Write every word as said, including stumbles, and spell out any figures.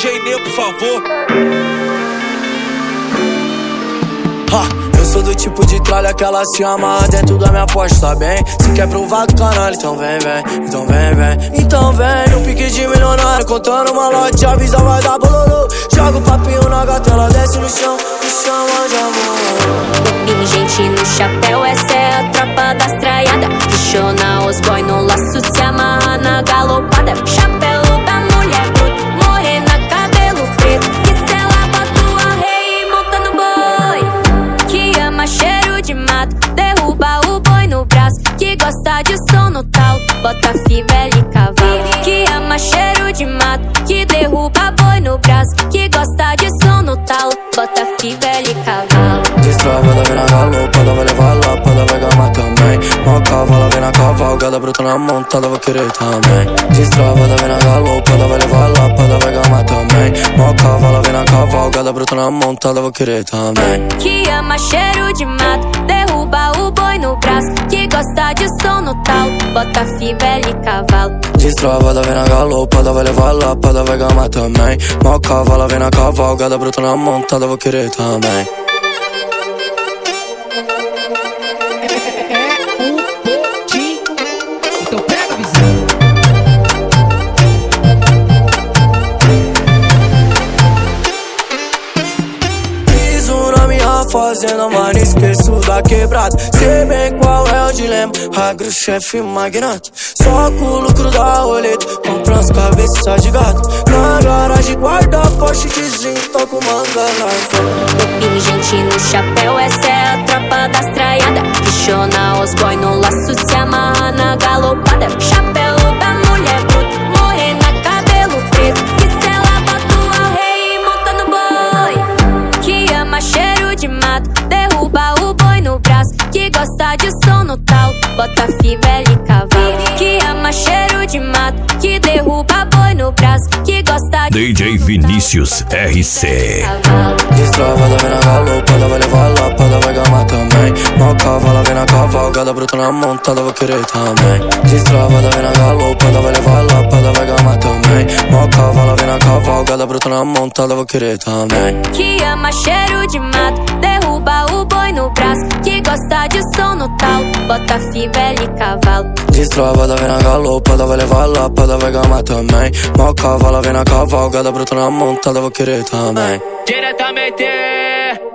J Nê, por favor. Ha, eu sou do tipo de tralha que ela se amarra dentro da minha Porsche, tá bem? Se quer provar do canal, então vem, vem, então vem, vem. Então vem, no pique de milionário, contando uma lote, avisa vai dar bololô. Joga o papinho na gata, ela desce no chão, me chama de amor. Pingente no chapéu, essa é a tropa das traiadas. Questiona os boy no laço, se amarra na galopada. Chapéu da mulher bruta, morena, cabelo preto. Que cê lava tua rei monta no boi. Que ama cheiro de mato, derruba o boi no braço. Que gosta de som no talo, bota fivela e cavalo. Que ama cheiro de mato, que derruba boi no braço. Que gosta de som no talo, bota fivela e cavalo. Destrava, ela vem na galopada, vai levar lapada, vai gamar também. Mó cavala, vem na cavalgada, bruta na montada, vou querer também. Destrava, ela vem na galopada, vai levar lapada, vai gamar também. Mó cavala, vem na cavalgada, bruta na montada, vou querer também. Que ama cheiro de mato, derruba o boi no braço. Que gosta de som no talo, bota fivela e cavalo. Destrava, ela vem na galopada, vai levar lapada, vai gamar também. Mó cavala, vem na cavalgada, bruta na montada, vou querer também. Fazenda, mano, esqueço da quebrada. Sei bem qual é o dilema, agro, chefe, magnata. Só com o lucro da roleta, compra as cabeças de gato. Na garagem guarda Porsche de zinco, toco manga larga. Pingente no chapéu, essa é a tropa das traiadas. Questiona os boy no laço, se amarra na galopada. Chapéu da mulher bruta, morena, cabelo preto. Que cê lava tua rei monta no boi. Que ama cheiro de mato, derruba o boi no braço. Que gosta de som no talo, bota fivela e cavalo. Que ama cheiro de mato, que derruba boi no braço. Que gosta de D J Vinícius R C. Destrava, ela vem na galopada, vai levar lapada, vai gamar também. Mó cavala, vem na cavalgada, bruta na montada, vou querer também. Destrava, ela vem na galopada, vai levar lapada, vai gamar também. Mó cavala, vem na cavalgada, bruta na montada, vou querer também. Que ama cheiro de mato, derruba o boi no braço. Que gosta de som no talo, bota fivela e cavalo. Destrava, ela vem na galopada, vai levar lapada, vai gamar também. Mó cavala, vem na cavalgada, bruta na montada, vou querer também. Diretamente